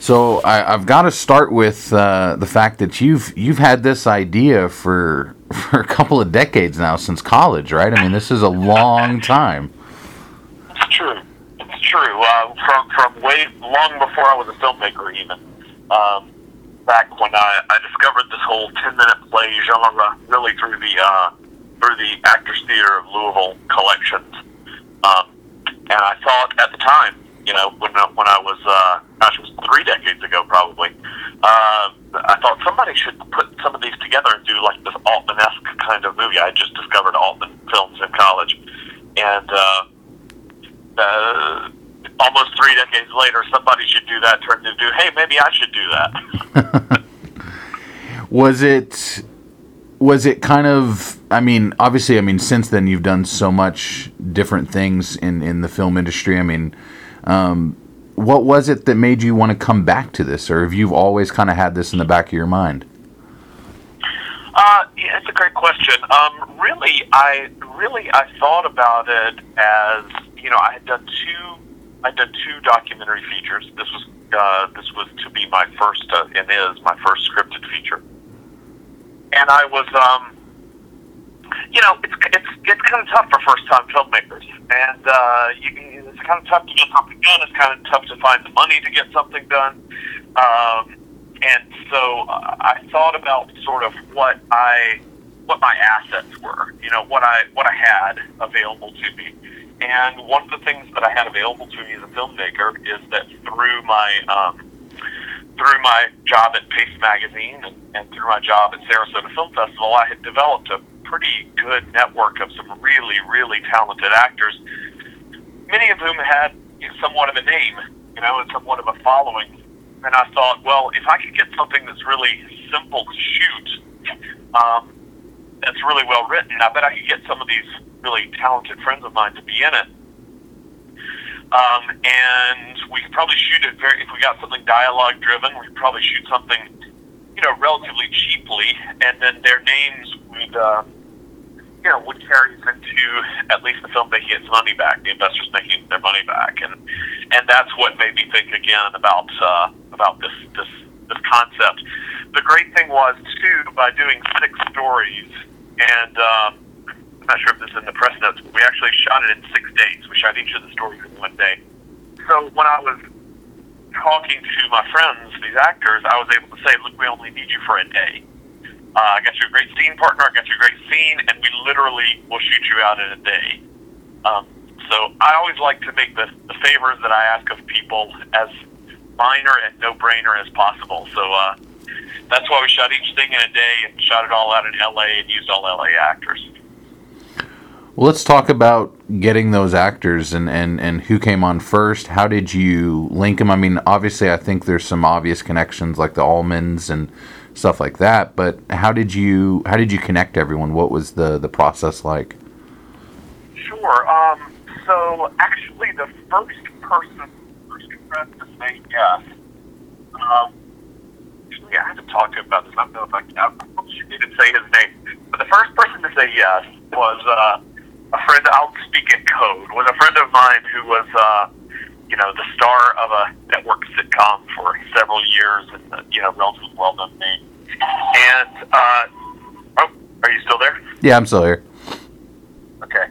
So I've got to start with the fact that you've had this idea for a couple of decades now, since college, right? I mean, this is a long time. It's true. It's true. From way long before I was a filmmaker, even back when I discovered this whole 10-minute play genre, really through the Actors Theater of Louisville collections, and I thought at the time, when I was, it was 3 decades ago probably, I thought somebody should put some of these together and do like this Altman-esque kind of movie. I had just discovered Altman films in college, and almost 3 decades later, somebody should do that. Turned into, hey, maybe I should do that. Was it kind of? I mean, obviously, since then you've done so much different things in the film industry. I mean, what was it that made you want to come back to this, or have you always kind of had this in the back of your mind? Yeah, it's a great question. Really, I thought about it as, I had done two documentary features. This was to be my first, and is my first scripted feature. And I was, it's kind of tough for first-time filmmakers, and it's kind of tough to get something done. It's kind of tough to find the money to get something done. And so I thought about sort of what my assets were, what I had available to me. And one of the things that I had available to me as a filmmaker is that through my job at Pace Magazine and through my job at Sarasota Film Festival, I had developed a pretty good network of some really, really talented actors, many of whom had somewhat of a name, and somewhat of a following. And I thought, well, if I could get something that's really simple to shoot, that's really well written, I bet I could get some of these really talented friends of mine to be in it. And we could probably shoot it if we got something dialogue driven, we could probably shoot something, relatively cheaply, and then their names would carry us into at least the film making its money back, the investors making their money back, and that's what made me think again about this concept. The great thing was too, by doing 6 stories, and I'm not sure if this is in the press notes, but we actually shot it in 6 days. We shot each of the stories in 1 day. So when I was talking to my friends, these actors, I was able to say, look, we only need you for a day. I got you a great scene partner, I got you a great scene, and we literally will shoot you out in a day. So I always like to make the favors that I ask of people as minor and no-brainer as possible. So that's why we shot each thing in a day and shot it all out in L.A. and used all L.A. actors. Well, let's talk about getting those actors and who came on first. How did you link them? I mean, obviously, I think there's some obvious connections like the Allmans and stuff like that. But how did you connect everyone? What was the process like? Sure. So actually, the first person to say yes. Actually, I had to talk to him about this. I don't know if I should even say his name. But the first person to say yes was a friend. I'll speak in code. Was a friend of mine who was, the star of a network sitcom for several years, and relatively well-known name. And are you still there? Yeah, I'm still here. Okay.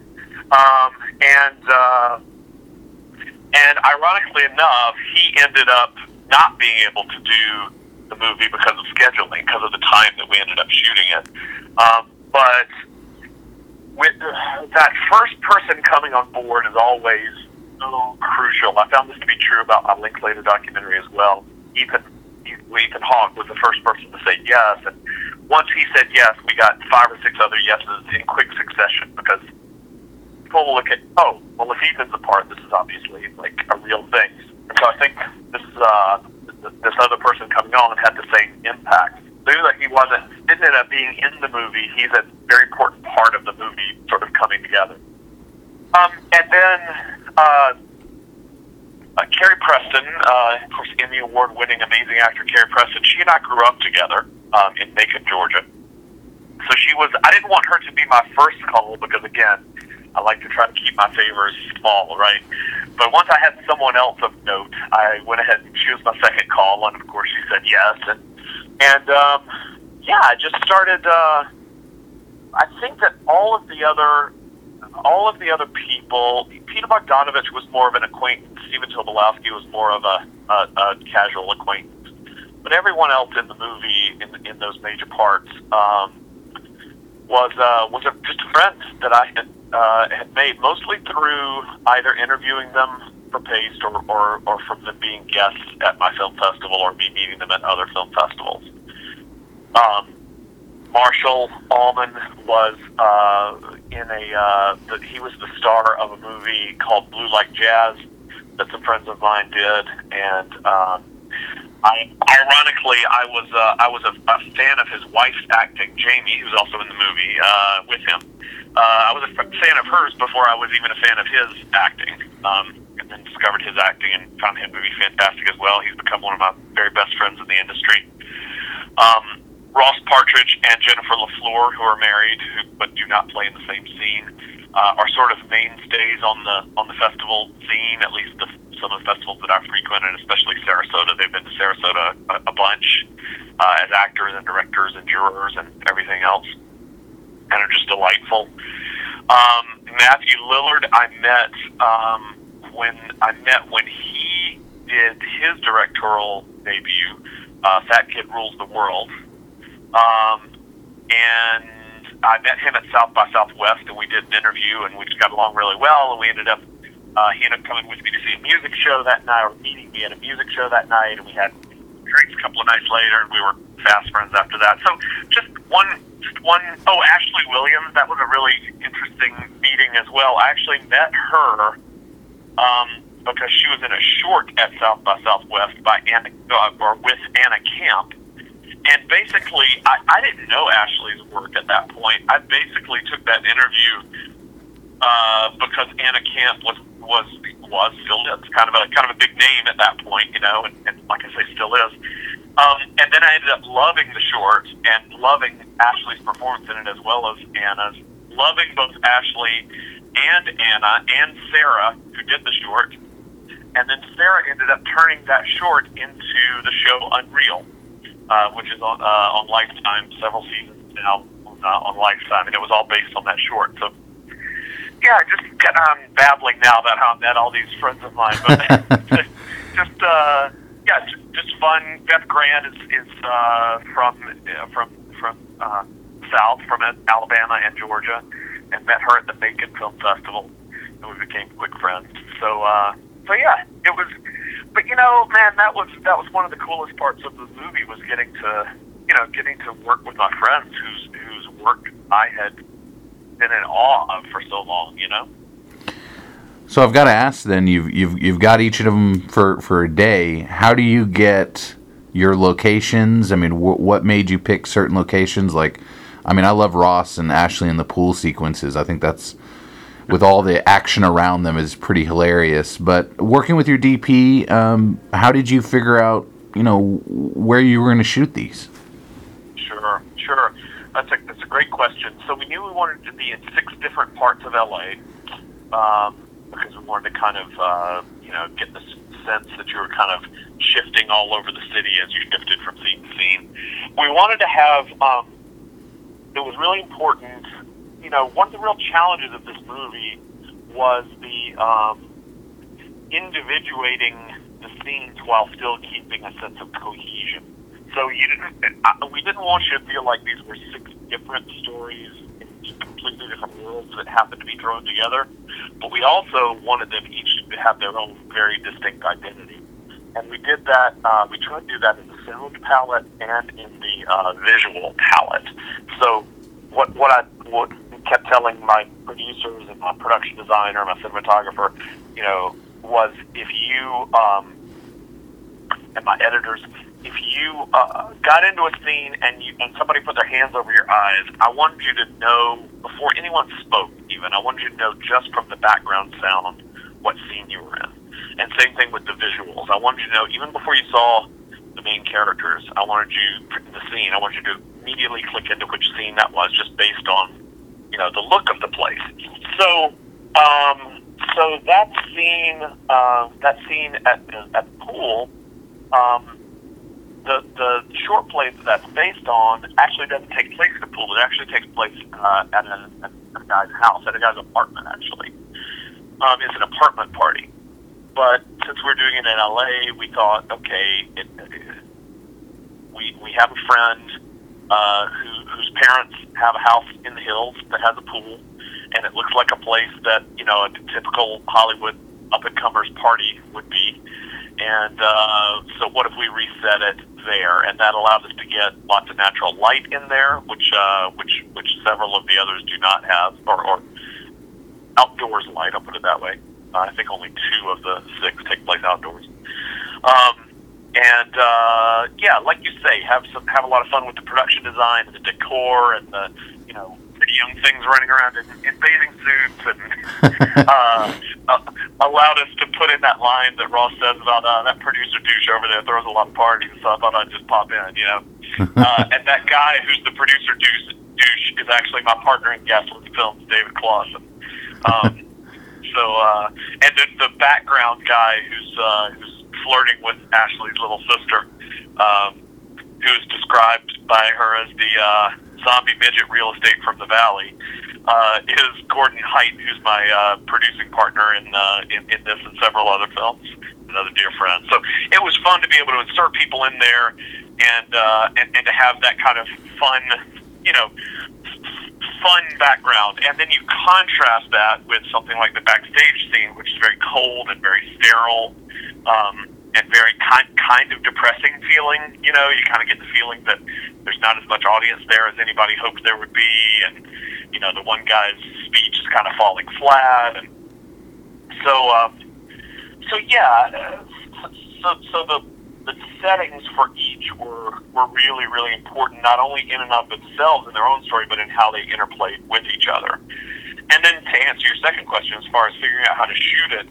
And ironically enough, he ended up not being able to do the movie because of scheduling, because of the time that we ended up shooting it. But with that first person coming on board is always so crucial. I found this to be true about my Linklater documentary as well. Ethan Hawke was the first person to say yes, and once he said yes, we got 5 or 6 other yeses in quick succession, because people will look at, oh, well, if Ethan's a part, this is obviously like a real thing. And so I think this other person coming on had the same impact. Knew that he didn't end up being in the movie. He's a very important part of the movie sort of coming together. And then Carrie Preston, of course, Emmy Award-winning amazing actor Carrie Preston, she and I grew up together in Macon, Georgia. So I didn't want her to be my first call because, again, I like to try to keep my favors small, right? But once I had someone else of note, I went ahead and she was my second call, and of course she said yes. And I just started. I think that all of the other people, Peter Bogdanovich was more of an acquaintance. Steven Tobolowsky was more of a casual acquaintance. But everyone else in the movie, in those major parts, was just a friend that I had made, mostly through either interviewing them for Paste or from them being guests at my film festival or me meeting them at other film festivals. Marshall Allman was he was the star of a movie called Blue Like Jazz that some friends of mine did, and ironically, I was a fan of his wife's acting, Jamie, who's also in the movie with him. I was a fan of hers before I was even a fan of his acting, and then discovered his acting and found him to be fantastic as well. He's become one of my very best friends in the industry. Ross Partridge and Jennifer LaFleur, who are married but do not play in the same scene, are sort of mainstays on the festival scene, at least some of the festivals that I frequented, especially Sarasota. They've been to Sarasota a bunch as actors and directors and jurors and everything else, and are just delightful. Matthew Lillard, I met when he did his directorial debut, Fat Kid Rules the World. And I met him at South by Southwest, and we did an interview, and we just got along really well, and he ended up coming with me to see a music show that night, or meeting me at a music show that night, and we had drinks a couple of nights later, and we were fast friends after that. So just one, Ashley Williams, that was a really interesting meeting as well. I actually met her, because she was in a short at South by Southwest with Anna Camp. And basically, I didn't know Ashley's work at that point. I basically took that interview because Anna Camp was still is kind of a big name at that point, and like I say, still is. And then I ended up loving the short and loving Ashley's performance in it as well as Anna's, loving both Ashley and Anna and Sarah, who did the short. And then Sarah ended up turning that short into the show Unreal, which is on Lifetime, several seasons now on Lifetime, and it was all based on that short. So, yeah, just I'm babbling now about how I met all these friends of mine, but just fun. Beth Grant is from South, from Alabama and Georgia, and met her at the Macon Film Festival, and we became quick friends. So yeah, it was. But man, that was one of the coolest parts of the movie, was getting to work with my friends whose work I had been in awe of for so long. So I've got to ask then, you've got each of them for a day. How do you get your locations? I mean, what made you pick certain locations? I love Ross and Ashley in the pool sequences. I think that's, with all the action around them, is pretty hilarious. But working with your DP, how did you figure out, where you were going to shoot these? Sure. That's a great question. So we knew we wanted to be in 6 different parts of LA, because we wanted to kind of, get the sense that you were kind of shifting all over the city as you shifted from scene to scene. We wanted to have, it was really important. One of the real challenges of this movie was the individuating the scenes while still keeping a sense of cohesion. So we didn't want you to feel like these were 6 different stories in completely different worlds that happened to be thrown together, but we also wanted them each to have their own very distinct identity. And we did that. We tried to do that in the sound palette and in the visual palette. So what I kept telling my producers and my production designer, my cinematographer, was if you and my editors, if you got into a scene and somebody put their hands over your eyes, I wanted you to know before anyone spoke. Even I wanted you to know just from the background sound what scene you were in. And same thing with the visuals. I wanted you to know even before you saw the main characters. I wanted you in the scene. I wanted you to immediately click into which scene that was, just based on the look of the place. So So that scene at the pool, the short play that's based on actually doesn't take place at the pool. It actually takes place at a guy's house, at a guy's apartment. Actually, it's an apartment party. But since we're doing it in LA, we thought, okay, we have a friend whose parents have a house in the hills that has a pool, and it looks like a place that, you know, a typical Hollywood up-and-comers party would be. And so what if we reset it there? And that allows us to get lots of natural light in there, which several of the others do not have, or outdoors light, I'll put it that way. I think only 2 of the 6 take place outdoors. Yeah, like you say, have a lot of fun with the production design and the decor and the, you know, pretty young things running around in bathing suits, and allowed us to put in that line that Ross says about that producer douche over there throws a lot of parties, so I thought I'd just pop in, you know. And that guy who's the producer douche is actually my partner in Gaslit Films, David Clausen. And then the background guy who's flirting with Ashley's little sister, who is described by her as the zombie midget real estate from the valley, is Gordon Haidt, who's my producing partner in this and several other films, another dear friend. So it was fun to be able to insert people in there and to have that kind of fun, you know, fun background, and then you contrast that with something like the backstage scene, which is very cold and very sterile, and very kind of depressing feeling. You know, you kind of get the feeling that there's not as much audience there as anybody hoped there would be, and you know, the one guy's speech is kind of falling flat, and so the settings for each were really, really important, not only in and of themselves in their own story, but in how they interplayed with each other. And then to answer your second question, as far as figuring out how to shoot it,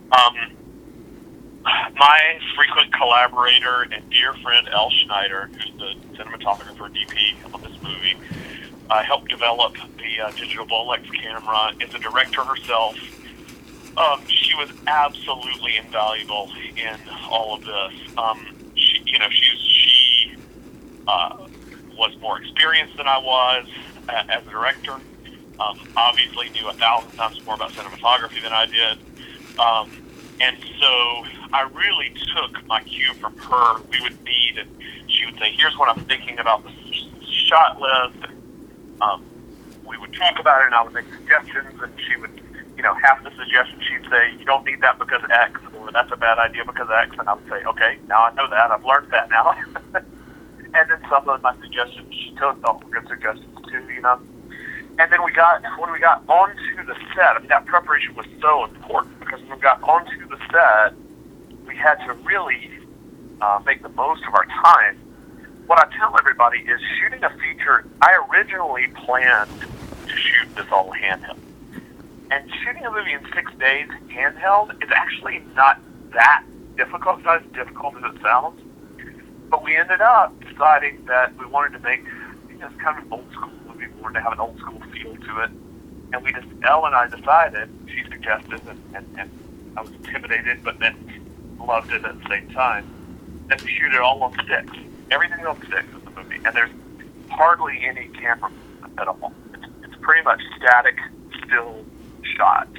my frequent collaborator and dear friend Elle Schneider, who's the cinematographer DP on this movie, helped develop the digital Bolex camera, is a director herself. She was absolutely invaluable in all of this. She was more experienced than I was as a director. Obviously knew 1,000 times more about cinematography than I did. And so I really took my cue from her. We would meet, and she would say, here's what I'm thinking about the shot list. And, we would talk about it, and I would make suggestions, and she would, you know, half the suggestions she'd say, you don't need that because X, or that's a bad idea because X, and I would say, okay, now I know that, I've learned that now. And then some of my suggestions, she thought were good suggestions too, you know. And then when we got onto the set, I mean, that preparation was so important, because when we got onto the set, we had to really make the most of our time. What I tell everybody is, shooting a feature, I originally planned to shoot this all handheld. And shooting a movie in 6 days handheld is actually not that difficult. It's not as difficult as it sounds. But we ended up deciding that we wanted to make, you know, kind of an old school movie. We wanted to have an old school feel to it. And Elle and I decided, she suggested, and I was intimidated, but then loved it at the same time, that we shoot it all on sticks. Everything on sticks in the movie. And there's hardly any camera at all. It's pretty much static, still shots.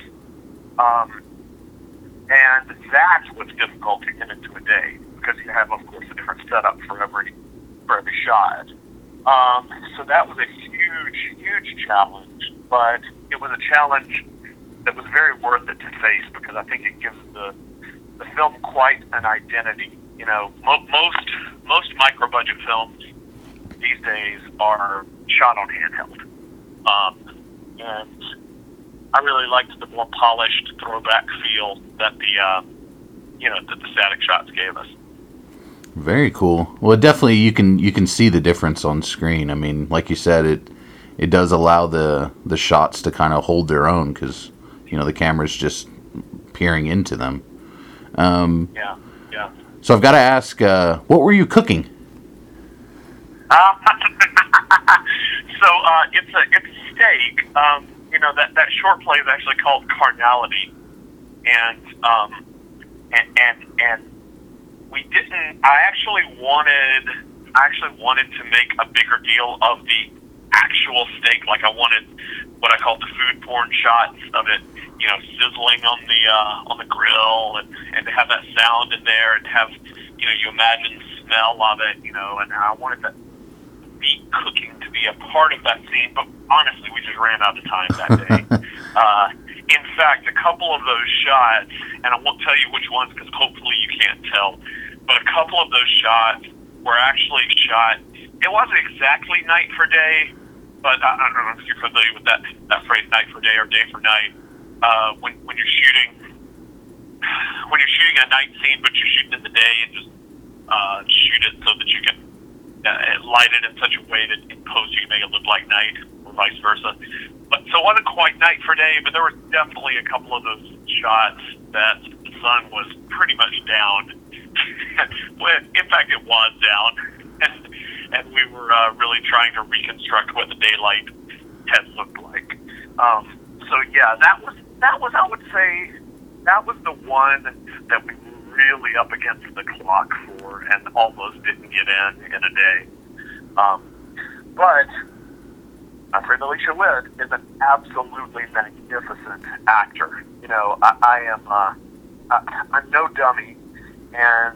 And that's what's difficult to get into a day, because you have, of course, a different setup for every shot. So that was a huge challenge, but it was a challenge that was very worth it to face, because I think it gives the film quite an identity. You know, most micro-budget films these days are shot on handheld. And I really liked the more polished throwback feel that the static shots gave us. Very cool. Well, definitely you can see the difference on screen. I mean, like you said, it does allow the shots to kind of hold their own, because, you know, the camera's just peering into them. Yeah. So I've got to ask, what were you cooking? It's a steak. You know, that short play is actually called Carnality, and and we didn't. I actually wanted to make a bigger deal of the actual steak. Like, I wanted what I call the food porn shots of it, sizzling on the grill, and to have that sound in there, and have you imagine the smell of it, and I wanted that meat cooking to be a part of that scene. But honestly, we just ran out of time that day. In fact, a couple of those shots, and I won't tell you which ones because hopefully you can't tell, but a couple of those shots were actually shot. It wasn't exactly night for day, but I don't know if you're familiar with that phrase, night for day or day for night. When you're shooting a night scene, but you're shooting in the day, and just shoot it so that you can light it in such a way that in post you can make it look like night, or vice versa. But so it wasn't quite night for day, but there were definitely a couple of those shots that the sun was pretty much down. In fact, it was down, and we were really trying to reconstruct what the daylight had looked like. So yeah, that was I would say that was the one that we were really up against the clock for, and almost didn't get in a day. But my friend Alicia Witt is an absolutely magnificent actor. I'm no dummy, and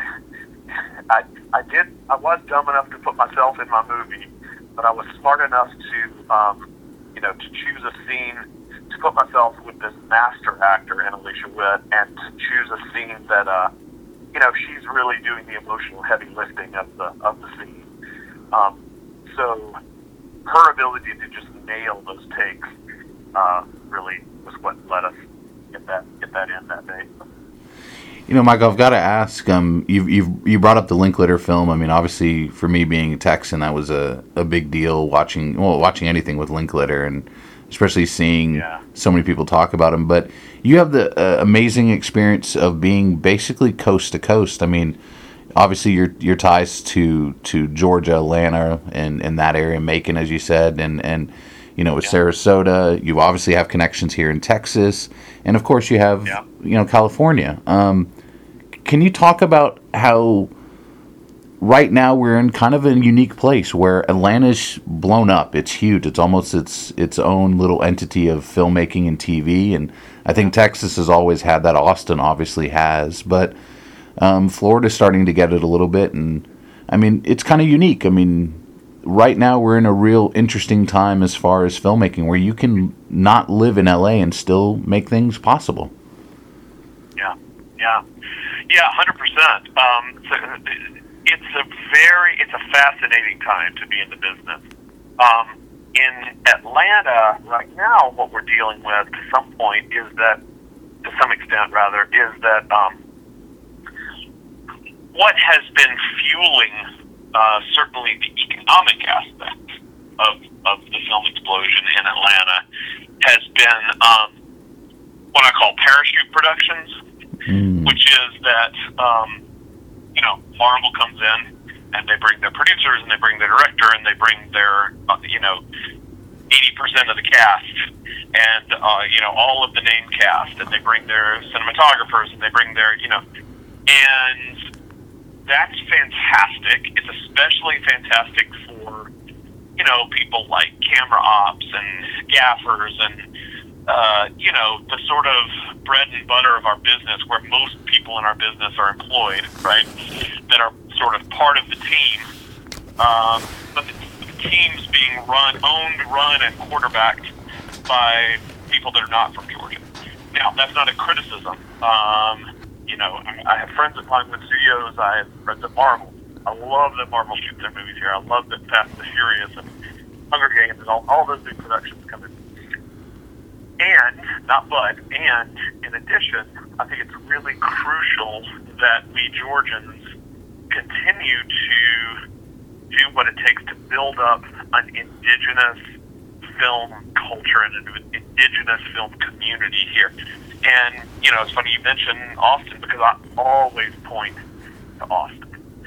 I was dumb enough to put myself in my movie, but I was smart enough to choose a scene, to put myself with this master actor in Alicia Witt, and to choose a scene that she's really doing the emotional heavy lifting of the scene. So her ability to just nail those takes really was what let us get that in that day. Michael, I've got to ask. You brought up the Linklater film. I mean, obviously, for me being a Texan, that was a big deal watching anything with Linklater, and especially seeing so many people talk about him. But you have the amazing experience of being basically coast to coast. I mean, obviously, your ties to Georgia, Atlanta, and that area, Macon, as you said, and with Sarasota. You obviously have connections here in Texas, and of course, you have California. Can you talk about how right now we're in kind of a unique place where Atlanta's blown up? It's huge. It's almost its own little entity of filmmaking and TV, and I think Texas has always had that. Austin obviously has, but Florida's starting to get it a little bit, and I mean, it's kind of unique. I mean, right now we're in a real interesting time as far as filmmaking, where you can not live in LA and still make things possible. Yeah, 100%. It's a fascinating time to be in the business. In Atlanta right now, what we're dealing with to some extent, is that what has been fueling certainly the economic aspect of the film explosion in Atlanta has been what I call parachute productions, which is that Marvel comes in and they bring their producers and they bring their director and they bring their 80% of the cast and all of the name cast, and they bring their cinematographers and they bring their and that's fantastic. It's especially fantastic for people like camera ops and gaffers and the sort of bread and butter of our business, where most people in our business are employed, right? That are sort of part of the team, but the team's being run and quarterbacked by people that are not from Georgia. Now, that's not a criticism. I have friends at Pinewood Studios. I have friends at Marvel. I love that Marvel shoots their movies here. I love that Fast and the Furious and Hunger Games and all those big productions come in. And in addition, I think it's really crucial that we Georgians continue to do what it takes to build up an indigenous film culture and an indigenous film community here. And, it's funny you mention Austin, because I always point to Austin.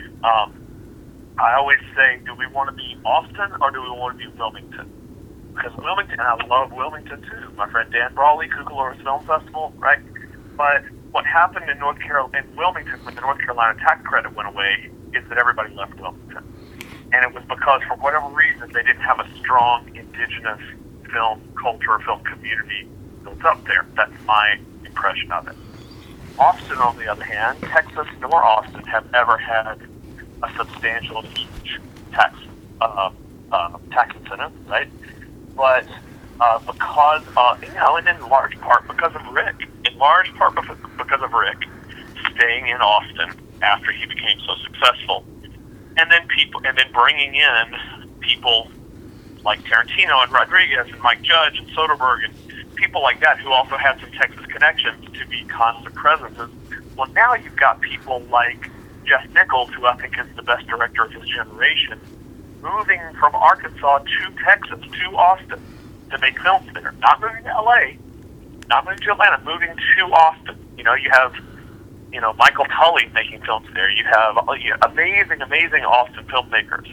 I always say, do we want to be Austin or do we want to be Wilmington? Because Wilmington, and I love Wilmington too. My friend Dan Brawley, Cucamonga Film Festival, right? But what happened in Wilmington, when the North Carolina tax credit went away, is that everybody left Wilmington. And it was because, for whatever reason, they didn't have a strong indigenous film culture, film community built up there. That's my impression of it. Austin, on the other hand, Texas nor Austin have ever had a substantial, huge tax incentive, right? But because, and in large part because of Rick. In large part because of Rick staying in Austin after he became so successful, and then bringing in people like Tarantino and Rodriguez and Mike Judge and Soderbergh and people like that who also had some Texas connections to be constant presences. Well, now you've got people like Jeff Nichols, who I think is the best director of his generation, moving from Arkansas to Texas, to Austin, to make films there. Not moving to L.A., not moving to Atlanta, moving to Austin. You have, Michael Tully making films there. You have amazing, amazing Austin filmmakers.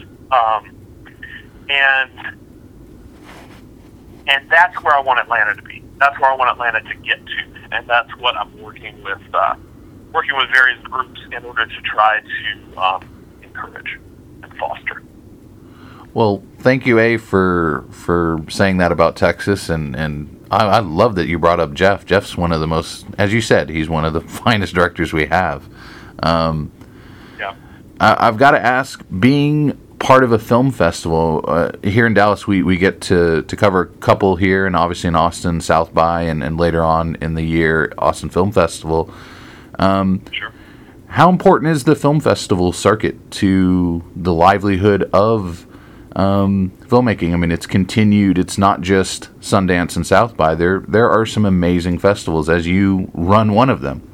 And that's where I want Atlanta to be. That's where I want Atlanta to get to. And that's what I'm working with various groups in order to try to encourage and foster. Well, thank you, A, for saying that about Texas, and I love that you brought up Jeff. Jeff's one of the most, as you said, he's one of the finest directors we have. Yeah. I've got to ask, being part of a film festival here in Dallas, we get to cover a couple here, and obviously in Austin, South by, and later on in the year, Austin Film Festival. Sure. How important is the film festival circuit to the livelihood of filmmaking? I mean, it's continued. It's not just Sundance and South by. There are some amazing festivals, as you run one of them.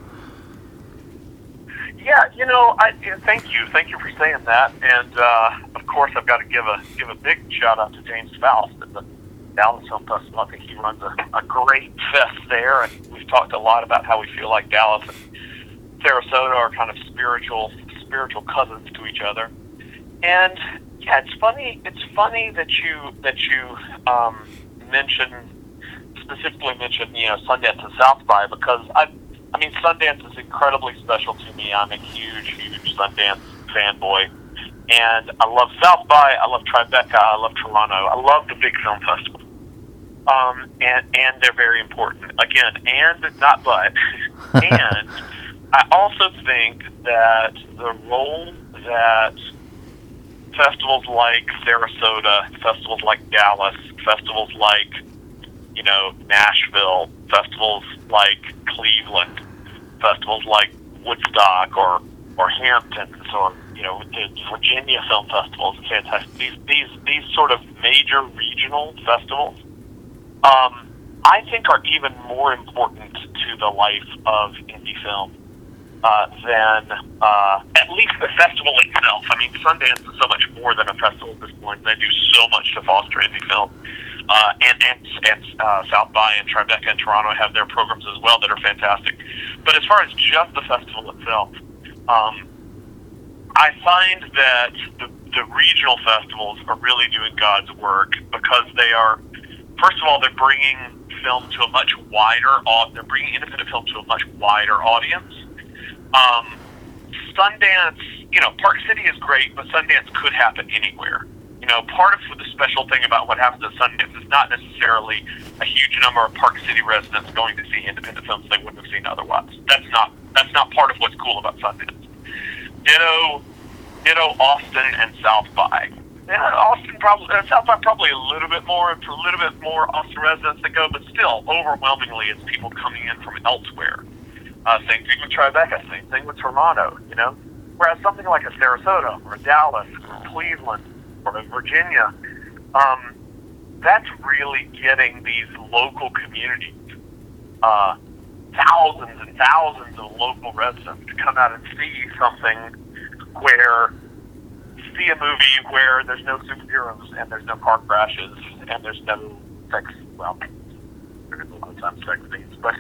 Yeah, thank you for saying that. And of course, I've got to give a big shout out to James Faust at the Dallas Film Festival. I think he runs a great fest there, and we've talked a lot about how we feel like Dallas and Sarasota are kind of spiritual cousins to each other. And yeah, it's funny that you specifically mentioned Sundance and South by, because Sundance is incredibly special to me. I'm a huge Sundance fanboy, and I love South by, I love Tribeca, I love Toronto, I love the big film festivals. And they're very important. Again, and not but. And I also think that the role that festivals like Sarasota, festivals like Dallas, festivals like, Nashville, festivals like Cleveland, festivals like Woodstock or Hampton, or the Virginia Film Festival is fantastic. These sort of major regional festivals, I think, are even more important to the life of indie film than at least the festival itself. I mean, Sundance is so much more than a festival at this point. They do so much to foster indie film. And South by and Tribeca and Toronto have their programs as well that are fantastic. But as far as just the festival itself, I find that the regional festivals are really doing God's work, because they are, first of all, they're bringing film to a much wider, they're bringing independent film to a much wider audience. Sundance, Park City is great, but Sundance could happen anywhere. Part of the special thing about what happens at Sundance is not necessarily a huge number of Park City residents going to see independent films they wouldn't have seen otherwise. That's not part of what's cool about Sundance. Ditto Austin and South by. South by probably a little bit more Austin residents that go, but still, overwhelmingly, it's people coming in from elsewhere. Same thing with Tribeca, same thing with Toronto, Whereas something like a Sarasota or a Dallas or Cleveland or a Virginia, that's really getting these local communities, thousands and thousands of local residents to come out and see see a movie where there's no superheroes and there's no car crashes and there's no sex, there's a lot of times sex scenes, but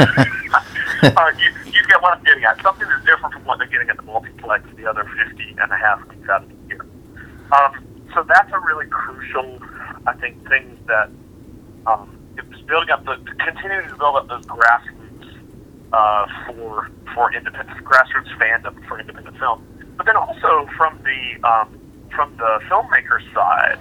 you get what I'm getting at. Something that's different from what they're getting at the multiplex the other 50 and a half weeks out of the year. So that's a really crucial, I think, thing that it's building up, continuing to build up those grassroots for independent grassroots fandom for independent film. But then also from the filmmaker side,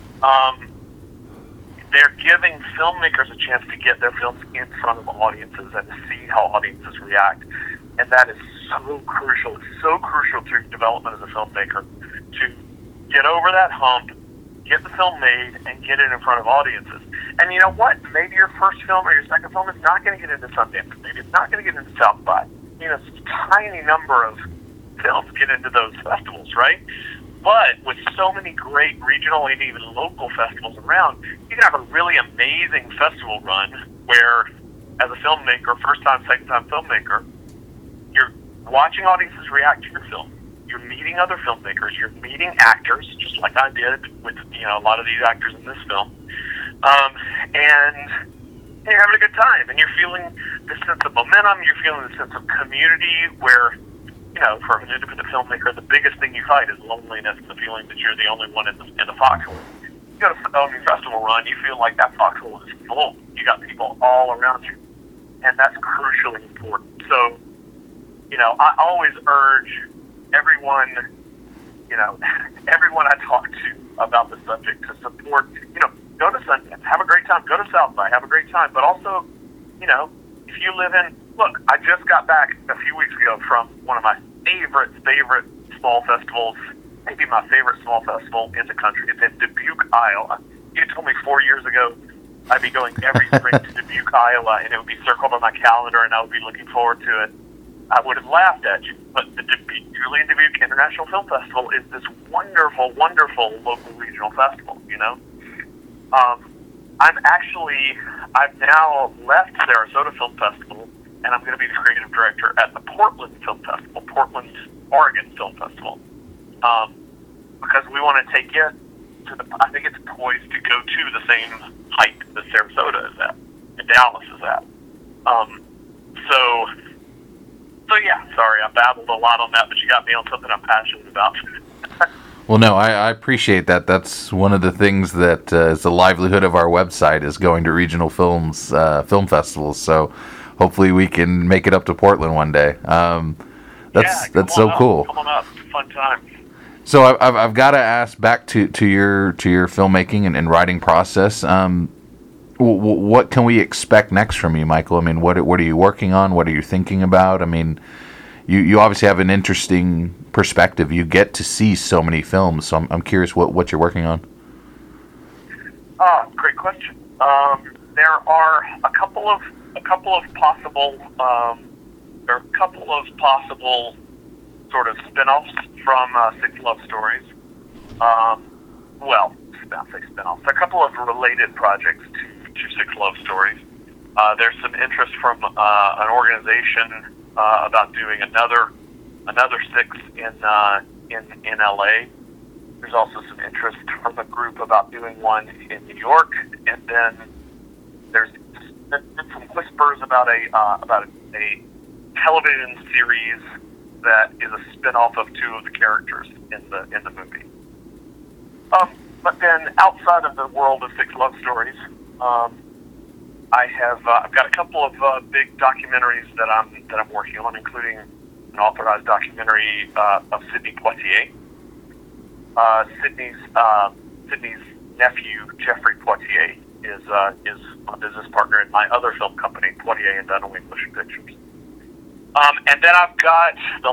they're giving filmmakers a chance to get their films in front of audiences and to see how audiences react, and that is so crucial. It's so crucial to your development as a filmmaker to get over that hump, get the film made, and get it in front of audiences. And you know what? Maybe your first film or your second film is not going to get into Sundance. Maybe it's not going to get into South by. You know, it's a tiny number of films get into those festivals, right? But with so many great regional and even local festivals around, you can have a really amazing festival run where, as a filmmaker, first-time, second-time filmmaker, you're watching audiences react to your film. You're meeting other filmmakers. You're meeting actors, just like I did with a lot of these actors in this film. And you're having a good time, and you're feeling this sense of momentum. You're feeling this sense of community where, for an independent filmmaker, the biggest thing you fight is loneliness and the feeling that you're the only one in the foxhole. You go to a festival run, you feel like that foxhole is full. You got people all around you, and that's crucially important. So, I always urge everyone, everyone I talk to about the subject to support, go to Sundance, have a great time, go to South by, have a great time, but also, if you live in, look, I just got back a few weeks ago from one of my favorite small festivals, maybe my favorite small festival in the country. It's in Dubuque, Iowa. You told me 4 years ago I'd be going every spring to Dubuque, Iowa, and it would be circled on my calendar, and I would be looking forward to it. I would have laughed at you, but the Julian Dubuque International Film Festival is this wonderful, wonderful local regional festival, I've now left Sarasota Film Festival, and I'm going to be the creative director at the Portland Film Festival, Portland, Oregon Film Festival, because we want to take it to I think it's poised to go to the same height that Sarasota is at, and Dallas is at. So yeah, sorry, I babbled a lot on that, but you got me on something I'm passionate about. Well, no, I appreciate that. That's one of the things that is the livelihood of our website, is going to regional film festivals. So hopefully we can make it up to Portland one day. That's so cool. Come on up, fun time. So I've got to ask, back to your filmmaking and writing process. What can we expect next from you, Michael? I mean, what are you working on? What are you thinking about? I mean, you obviously have an interesting perspective. You get to see so many films, so I'm curious what you're working on. Great question. There are a couple of possible sort of spin-offs from Six Love Stories. Spin-offs. A couple of related projects to Six Love Stories. There's some interest from an organization about doing another six in LA. There's also some interest from a group about doing one in New York, and then there's been some whispers about a television series that is a spin-off of two of the characters in the movie. But then outside of the world of Six Love Stories, I've got a couple of big documentaries that I'm working on, including an authorized documentary of Sidney Poitier. Sidney's nephew, Jeffrey Poitier, is a business partner in my other film company, Poitier and Dunaway Motion Pictures. And then I've got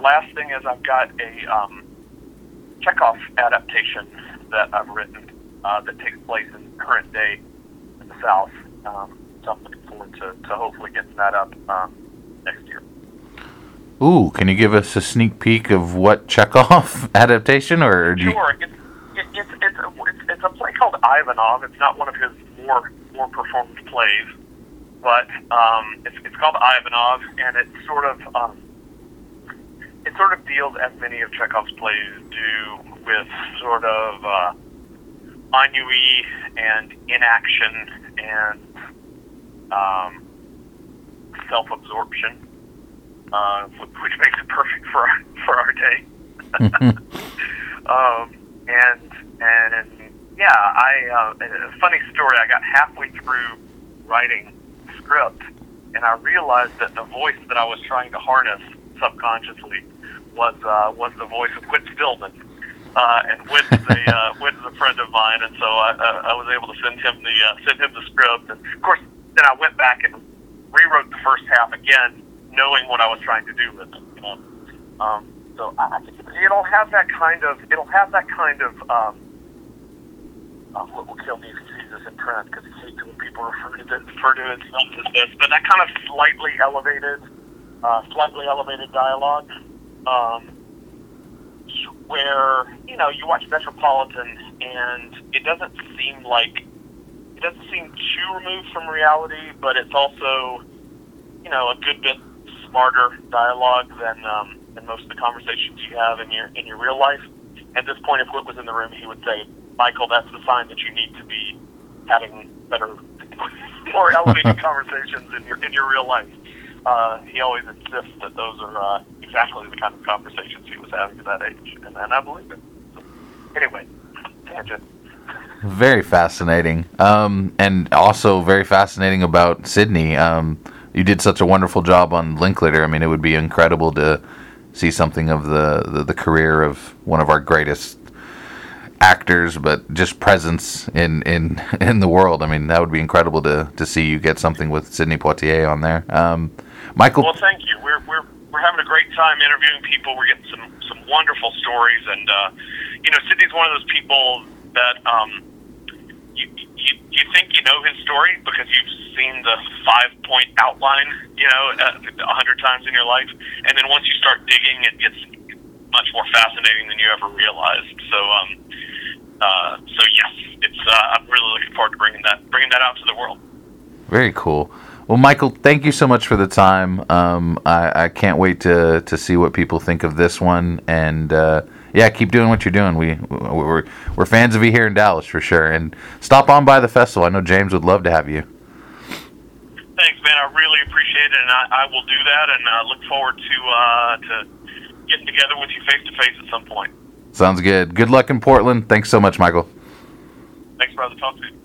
a Chekhov adaptation that I've written that takes place in current day in the South. So I'm looking forward to hopefully getting that up next year. Ooh, can you give us a sneak peek of what Chekhov adaptation, or Sure. It's a play called Ivanov. It's not one of his more performed plays, but it's called Ivanov, and it sort of deals, as many of Chekhov's plays do, with sort of ennui and inaction and self-absorption, which makes it perfect for our day. A funny story. I got halfway through writing the script, and I realized that the voice that I was trying to harness subconsciously was the voice of Whit Stillman. And Whit is a friend of mine, and so I was able to send him the script. And of course, then I went back and rewrote the first half again, knowing what I was trying to do with it. So I think it'll have that kind of what will kill me if he sees this in print, because he hates when people refer to himself as this, but that kind of slightly elevated dialogue. Where you watch Metropolitan and it doesn't seem too removed from reality, but it's also a good bit smarter dialogue than most of the conversations you have in your real life. At this point, if Whit was in the room, he would say, "Michael, that's the sign that you need to be having better, more elevated conversations in your real life." He always insists that those are exactly the kind of conversations he was having at that age, and I believe it. So, anyway, tangent. Very fascinating, and also very fascinating about Sidney. You did such a wonderful job on Linklater. I mean, it would be incredible to see something of the career of one of our greatest actors, but just presence in the world. I mean, that would be incredible to see you get something with Sidney Poitier on there. Michael. Well, thank you. We're having a great time interviewing people. We're getting some wonderful stories, and Sidney's one of those people that you think you know his story because you've seen the 5-point outline 100 times in your life, and then once you start digging, it gets much more fascinating than you ever realized. So yes, it's I'm really looking forward to bringing that out to the world. Very cool. Well, Michael, thank you so much for the time. I can't wait to see what people think of this one, and keep doing what you're doing. We're fans of you here in Dallas for sure, and stop on by the festival. I know James would love to have you. Thanks, man. I really appreciate it, and I will do that, and look forward to getting together with you face to face at some point. Sounds good. Good luck in Portland. Thanks so much, Michael. Thanks, brother. Talk to you.